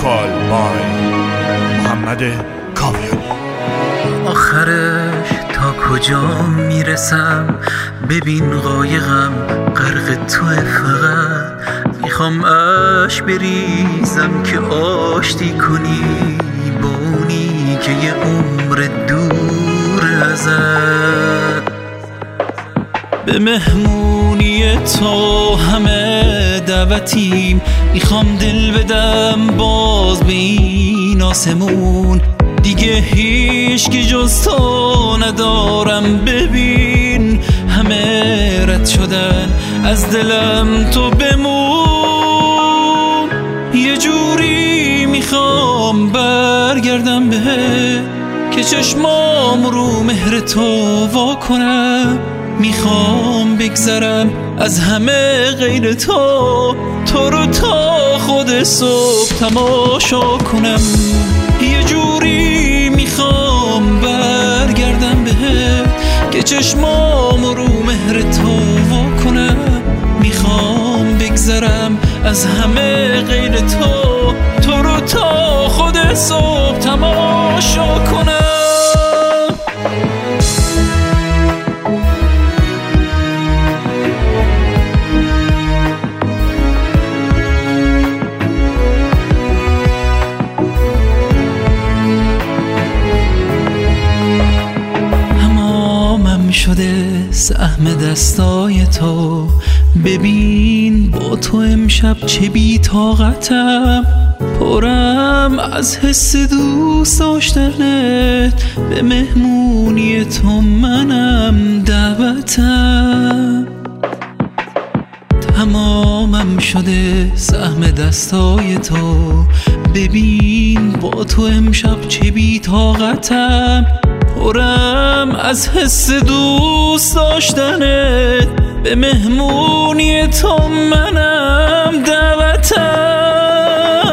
وکال بای محمد کاویانی. آخرش تا کجا میرسم؟ ببین قایقم غرق توه، فقط میخوام اشک بریزم که آشتی کنی با اونی که یه عمر دور ازت. به مهمونی تو همه دعوتیم، میخوام دل بدم باز به این آسمون، دیگه هیچ کی جز تو ندارم. ببین همه رد شدن از دلم، تو بمون. یه جوری میخوام برگردم بهت که چشمام رو مهر تو وا کنم. میخوام بگذرم از همه غیر تو، تو رو تا خود صبح تماشا کنم. یه جوری میخوام برگردم بهت که چشمام رو مهر تو وا کنم. میخوام بگذرم از همه غیر تو، تو رو تا خود صبح تماشا کنم. شده سهم دستای تو، ببین با تو امشب چه بی طاقتم. پرم از حس دوست داشتنت، به مهمونی تو منم دعوتم. تمامم شده سهم دستای تو، ببین با تو امشب چه بی طاقتم. پرم از حس دوست داشتنت، به مهمونی تو منم دعوتم.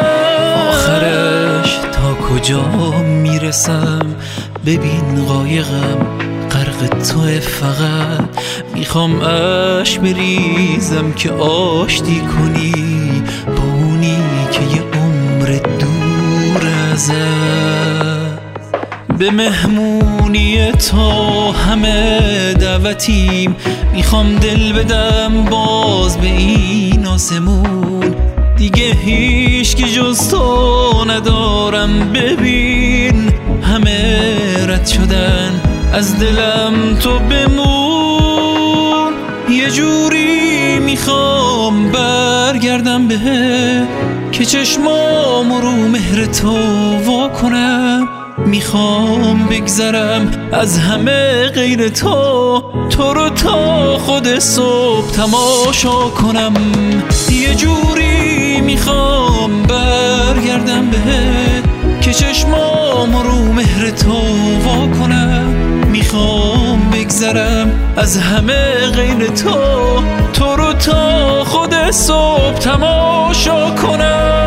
آخرش تا کجا میرسم؟ ببین قایقم غرق توه، فقط میخوام اشک بریزم که آشتی کنی با اونی که یه عمر دور ازت. به مهمونی تو همه دعوتیم، میخوام دل بدم باز به این آسمون، دیگه هیچ کی جز تو ندارم. ببین همه رد شدن از دلم، تو بمون. یه جوری میخوام برگردم بهت که چشمام رو مهر تو وا کنم. میخوام بگذرم از همه غیر تو، تو رو تا خود صبح تماشا کنم. یه جوری میخوام برگردم بهت که چشمام رو مهر تو وا کنم. میخوام بگذرم از همه غیر تو، تو رو تا خود صبح تماشا کنم.